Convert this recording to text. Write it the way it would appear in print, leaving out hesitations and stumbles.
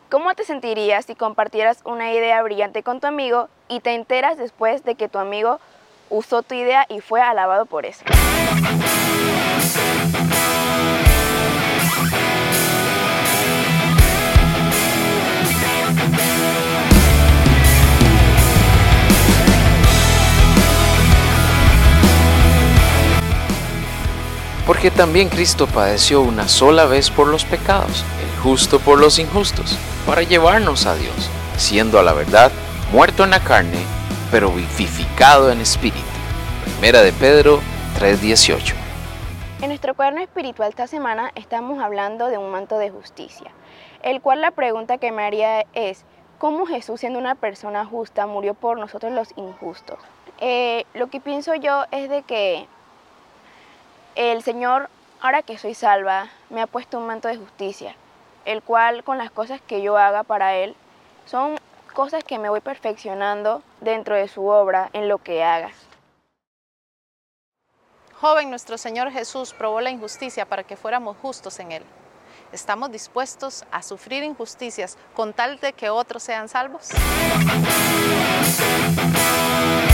¿Cómo te sentirías si compartieras una idea brillante con tu amigo y te enteras después de que tu amigo usó tu idea y fue alabado por eso? Porque también Cristo padeció una sola vez por los pecados, el justo por los injustos, para llevarnos a Dios, siendo a la verdad muerto en la carne, pero vivificado en espíritu. Primera de Pedro 3:18. En nuestro cuaderno espiritual esta semana estamos hablando de un manto de justicia, el cual la pregunta que me haría es, ¿cómo Jesús, siendo una persona justa, murió por nosotros los injustos? Lo que pienso yo es de que el Señor, ahora que soy salva, me ha puesto un manto de justicia, el cual con las cosas que yo haga para Él, son cosas que me voy perfeccionando dentro de su obra en lo que haga. Joven, nuestro Señor Jesús probó la injusticia para que fuéramos justos en Él. ¿Estamos dispuestos a sufrir injusticias con tal de que otros sean salvos?